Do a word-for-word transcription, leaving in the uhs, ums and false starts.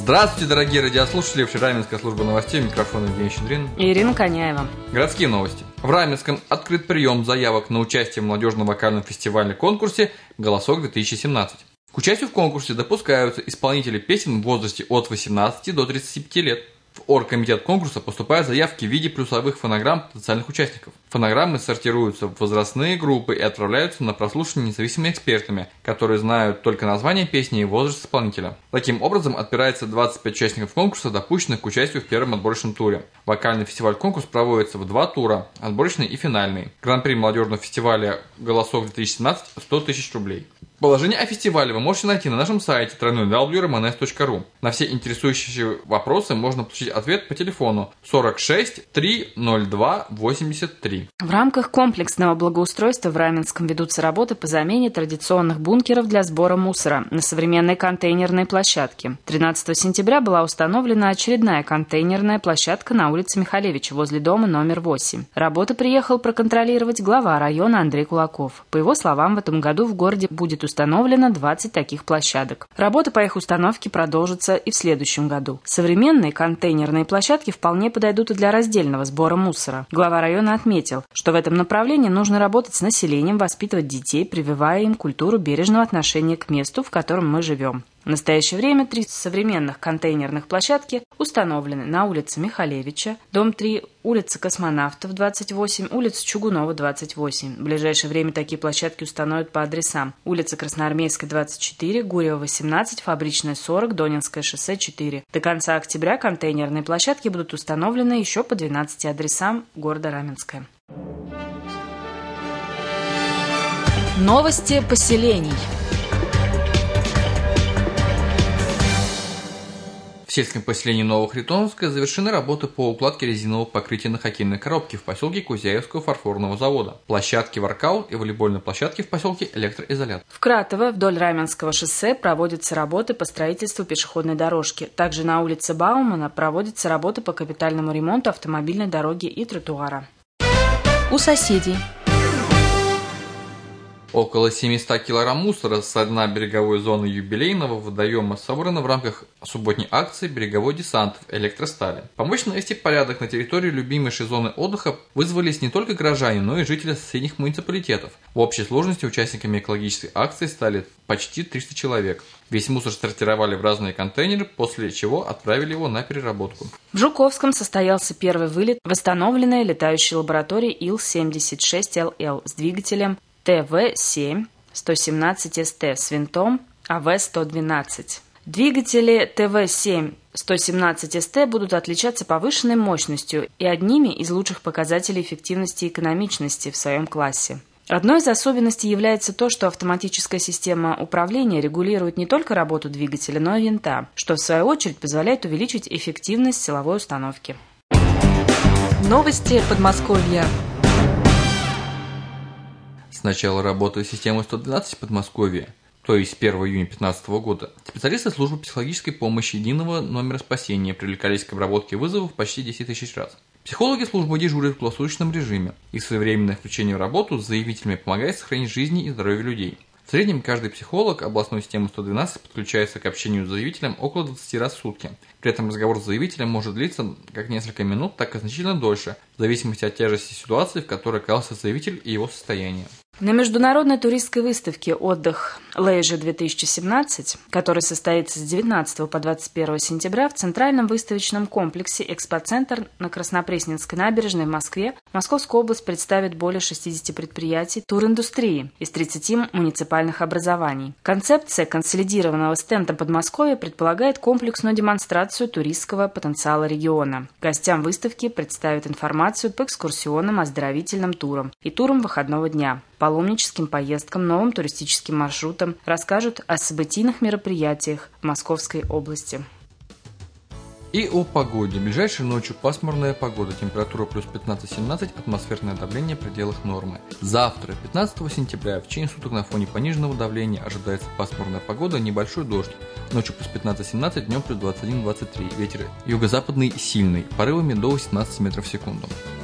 Здравствуйте, дорогие радиослушатели. В Раменская служба новостей. Микрофон Евгений Щедрин и Ирина Коняева. Городские новости. В Раменском открыт прием заявок на участие в молодежном вокальном фестивале-конкурсе «Голосок-две тысячи семнадцать». К участию в конкурсе допускаются исполнители песен в возрасте от восемнадцати до тридцати пяти лет. В оргкомитет конкурса поступают заявки в виде плюсовых фонограмм потенциальных участников. Фонограммы сортируются в возрастные группы и отправляются на прослушивание независимыми экспертами, которые знают только название песни и возраст исполнителя. Таким образом, отбирается двадцать пять участников конкурса, допущенных к участию в первом отборочном туре. Вокальный фестиваль-конкурс проводится в два тура – отборочный и финальный. Гран-при молодежного фестиваля «Голосок-две тысячи семнадцать» – сто тысяч рублей. Положение о фестивале вы можете найти на нашем сайте дабл ю дабл ю дабл ю точка романес точка ру. На все интересующие вопросы можно получить ответ по телефону сорок шесть три ноль два восемьдесят три. В рамках комплексного благоустройства в Раменском ведутся работы по замене традиционных бункеров для сбора мусора на современной контейнерной площадке. тринадцатого сентября была установлена очередная контейнерная площадка на улице Михалевича возле дома номер восемь. Работы приехал проконтролировать глава района Андрей Кулаков. По его словам, в этом году в городе будет установлено двадцать таких площадок. Работы по их установке продолжатся и в следующем году. Современные контейнерные площадки вполне подойдут и для раздельного сбора мусора. Глава района отметил, что в этом направлении нужно работать с населением, воспитывать детей, прививая им культуру бережного отношения к месту, в котором мы живем. В настоящее время три современных контейнерных площадки установлены на улице Михалевича, дом три, улица Космонавтов, двадцать восемь, улица Чугунова, двадцать восемь. В ближайшее время такие площадки установят по адресам: улица Красноармейская, двадцать четыре, Гурьева, восемнадцать, Фабричная, сорок, Донинское шоссе, четыре. До конца октября контейнерные площадки будут установлены еще по двенадцати адресам города Раменское. Новости поселений. В сельском поселении Новохритоновское завершены работы по укладке резинового покрытия на хоккейной коробке в поселке Кузяевского фарфорного завода, площадки воркаут и волейбольной площадки в поселке Электроизолят. В Кратово вдоль Раменского шоссе проводятся работы по строительству пешеходной дорожки. Также на улице Баумана проводятся работы по капитальному ремонту автомобильной дороги и тротуара. У соседей. Около семисот килограмм мусора с дна береговой зоны юбилейного водоема собрано в рамках субботней акции «Береговой десант» в Электростале. Помочь навести порядок на территории любимейшей зоны отдыха вызвались не только горожане, но и жители соседних муниципалитетов. В общей сложности участниками экологической акции стали почти триста человек. Весь мусор сортировали в разные контейнеры, после чего отправили его на переработку. В Жуковском состоялся первый вылет восстановленной летающей лаборатории Ил семьдесят шесть эл эл с двигателем тэ вэ семь сто семнадцать эс тэ с винтом а вэ сто двенадцать. Двигатели тэ вэ семь сто семнадцать эс тэ будут отличаться повышенной мощностью и одними из лучших показателей эффективности и экономичности в своем классе. Одной из особенностей является то, что автоматическая система управления регулирует не только работу двигателя, но и винта, что в свою очередь позволяет увеличить эффективность силовой установки. Новости Подмосковья. С начала работы системы сто двенадцать в Подмосковье, то есть с первого июня две тысячи пятнадцатого года, специалисты службы психологической помощи единого номера спасения привлекались к обработке вызовов почти десять тысяч раз. Психологи службы дежурят в круглосуточном режиме. Их своевременное включение в работу с заявителями помогает сохранить жизни и здоровье людей. В среднем каждый психолог областной системы сто двенадцать подключается к общению с заявителем около двадцати раз в сутки. При этом разговор с заявителем может длиться как несколько минут, так и значительно дольше, в зависимости от тяжести ситуации, в которой оказался заявитель и его состояния. На международной туристской выставке «Отдых Leisure-две тысячи семнадцать», которая состоится с девятнадцатого по двадцать первое сентября в Центральном выставочном комплексе «Экспоцентр» на Краснопресненской набережной в Москве, Московская область представит более шестидесяти предприятий туриндустрии из тридцати муниципальных образований. Концепция консолидированного стенда Подмосковья предполагает комплексную демонстрацию туристского потенциала региона. Гостям выставки представят информацию по экскурсионным оздоровительным турам и турам выходного дня, паломническим поездкам, новым туристическим маршрутам, расскажут о событийных мероприятиях в Московской области. И о погоде. Ближайшей ночью пасмурная погода, температура плюс пятнадцать-семнадцать, атмосферное давление в пределах нормы. Завтра, пятнадцатого сентября, в течение суток на фоне пониженного давления ожидается пасмурная погода, небольшой дождь. Ночью плюс пятнадцать-семнадцать, днем плюс двадцать один-двадцать три. Ветер юго-западный сильный, порывами до восемнадцати метров в секунду.